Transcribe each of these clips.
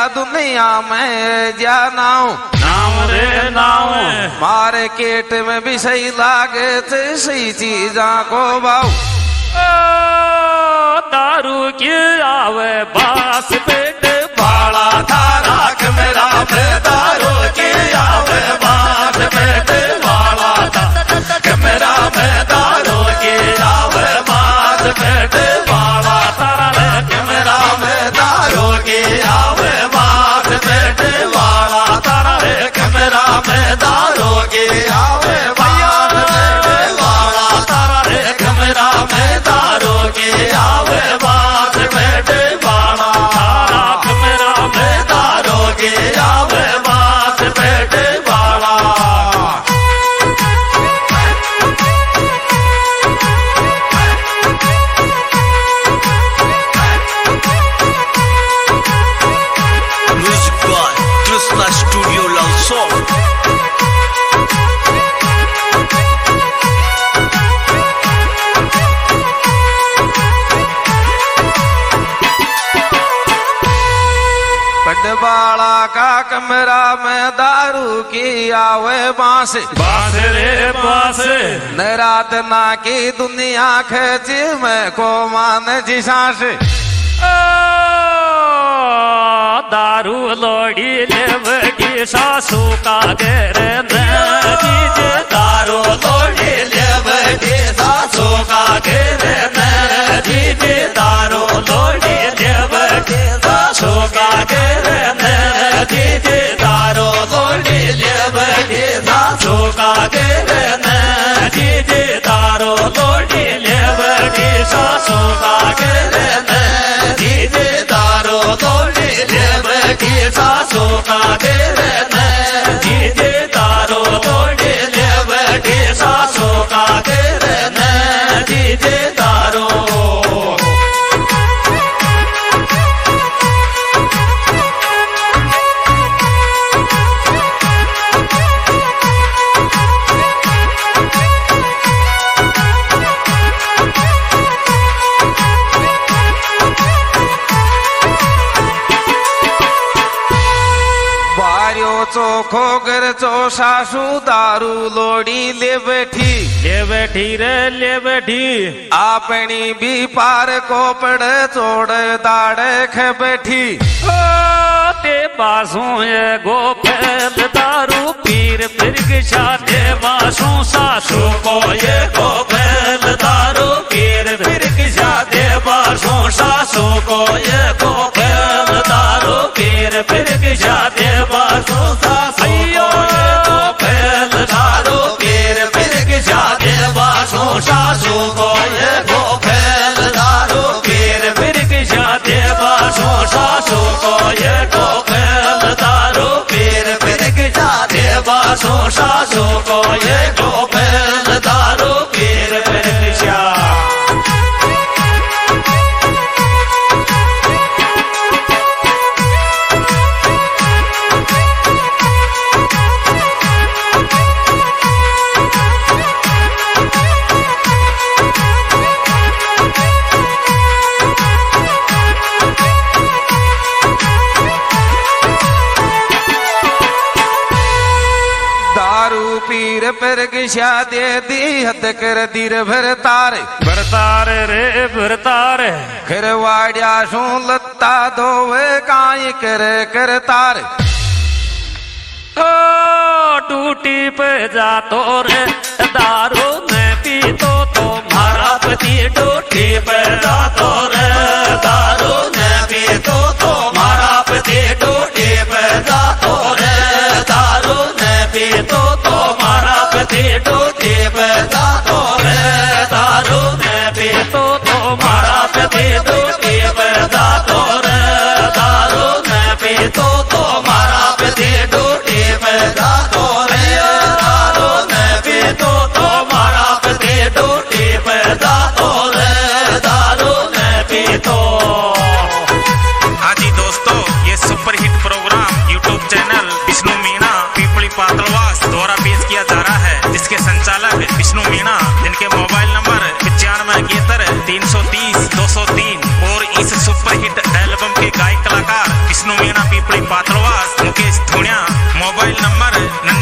दुनिया में जानाऊं नाम रे नाम मार्केट में भी सही लागे थे सही चीजा को भाव दारू की आवे बास पेट बाला थारा मेरा में दारू की आवे बास पेट बाला था मेरा में दारू की आवे बास पेट बाला थारा मेरा में दारू की आवे बास पेट बाला थारा मेरा में दारू की आवे बास पेट बाला थारा मेरा में दारू की आवे बास पेट बाला थारा मेरा में दारू की आवे बास पेट बाला Music by Krishna Studio Lausanne. पटवाला का कमरा में दारू की आवे बांस बास रे बास रात ना की दुनिया खेच में को मान जी सांस दारू लोड़ी लेवगी सासू का घेर दीजिए दारू लोड़ी लेवगी सासू का घेर दीजिए दारू लोड़ी लेवगी सासू का घेर दीजिए दारू लोड़ी लेवगी सासू का घेर दीजिए दारू लोड़ी लेवगी सासू का घेर दीजिए दारू लोड़ी लेवगी सासू का घेर दीजिए दारू लोड़ी लेवगी सासू का घेर दीजिए दारू चोखो घर चो सासू दारू लोड़ी ले बैठी ले बैठी आपनी भी पार को पड़े चोड़ दाड़े खे बैठी ते बासू ये गोपेल दारू पीर फिर शादे बासू सासू को ये गोपेल दारू पीर फिर शादे बासू सासू को ये गोपेल दारू पीर फिर शादे बासू सासू को ये गोपेल दारू पीर फिर शादे बासू सासू को ये गोपेल दारू पीर फिर शादे बासू सासू को ये गोपेल दारू पीर फिर शादे बासू सासू को ये गोपेल दारू पीर फिर शा पीर पर गिशा दे दी हद कर दीर भरतारे रे भरतारे खरवाड़िया सू लत्ता धोवे काई कर तारे टूटी पे जा तो रे दारू में पी तो मारा पति टूटी पे जा तो रे दारू में पी तो मारा पति टूटी पे जा तो रे दारू में पी तो मारा पति टूटी पे जा तो रे दारू में पी तो मारा पति टूटी पे जा तो रे दारू में पी तो मारा पति टूटी पे जा तो रे दारू में पी तो मारा पति टूटी पे जा तो रे दारू में पी तो। हाँ जी दोस्तों, ये superhit program YouTube channel Vishnu Meena Pipli Patalwas द्वारा पेश किया जा रहा है, जिसके संचालक विष्णु मीणा विष्णु मीणा पीपड़ी पात्रवास मुकेश धुनिया मोबाइल नंबर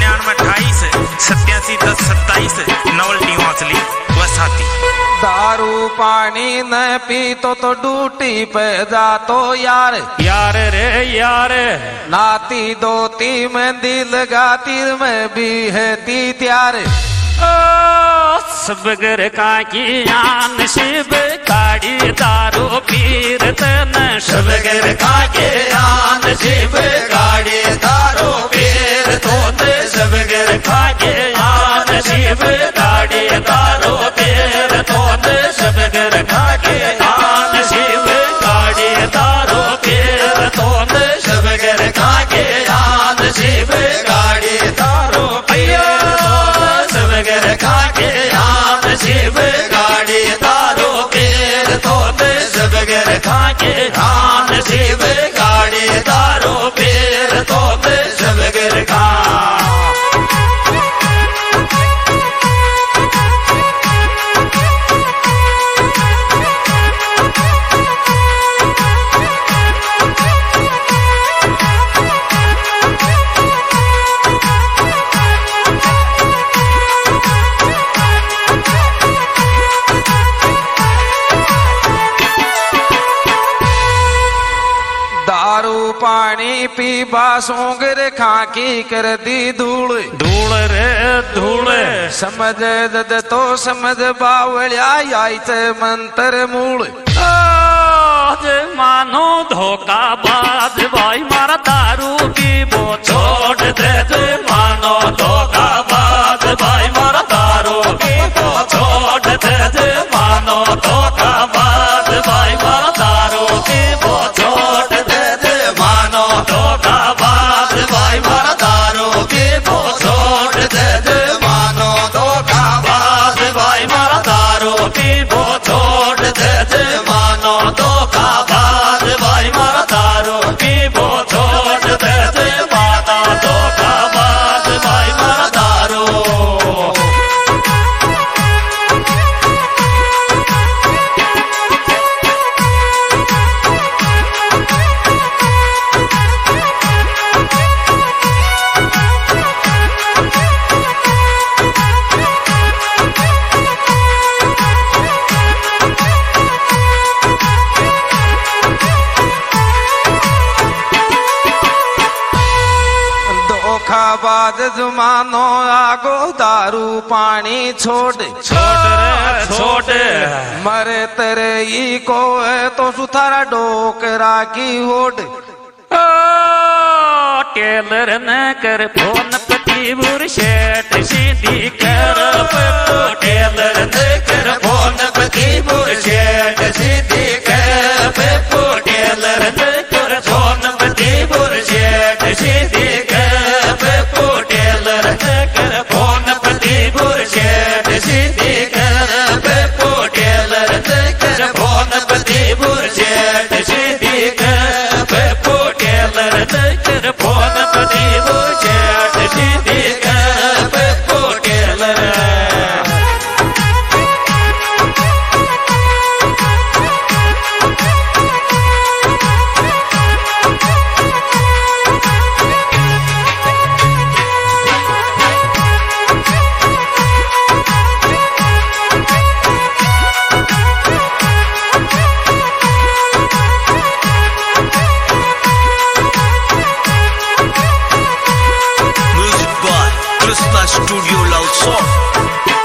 9928871027 नवल वाचली वसाती। दारू पानी न पीतो तो ड्यूटी पे जातो यार, यार रे यार, नाती दोती मेहंदी लगाती में भी है ती त्यार। सबगर का की आन शिव काड़ी दारू पीर तन सबगर का के आन शिव गाड़ी दारो पीर तोते सबगर का के आन शिव काड़ी दारू पीर तोते सबगर का के आन शिव काड़ी दारू पीर तोते सबगर का के आन शिव गाड़ी दारो पीर सबगर का के आन शिव गाड़ी दारो पीर तोते सबगर का के आन शिव गाड़ी दारो पीर तोते सबगर का। दारू पानी पीबा सोंगर खाकी कर दी धूल, धूल रे धूल, समझ दद तो समझ बावलिया आई ते मंत्र मूल। आज मानो धोखा बाज भाई मारा दारू पीबो छोड़ दे दे, मानो धोखा बाज भाई मारा दारू पीबो छोड़ दे दे, मानो धोखा बाज भाई मारा दारू पीबो छोड़ दे दे, मानो धोखा बाज भाई मारा दारू पीबो छोड़ दे दे, मानो धोखा बाज भाई मारा दारू पीबो छोड़ दे दे, मानो धोखा बाज भाई मारा दारू पीबो छोड़ दे दे, मानो धोखा बाज भाई मारा दारू। धोखाबाज जुमानो आगो दारू पानी छोड़ छोड़ मरे तेरे ई को है तो सुथारा डोकरा की होड़। टेलर न कर फोन पति बुर शेट सीधी कर टेलर न कर फोन पति बुर शेट सीधी कर टेलर न कर फोन पति बुर शेट सीधी कर टेलर न कर फोन पति बुर शेट सीधी कर टेलर न कर फोन पति बुर शेट सीधी कर टेलर न कर फोन पति बुर शेट सीधी कर टेलर। Music by Krishna Studio Loud Song.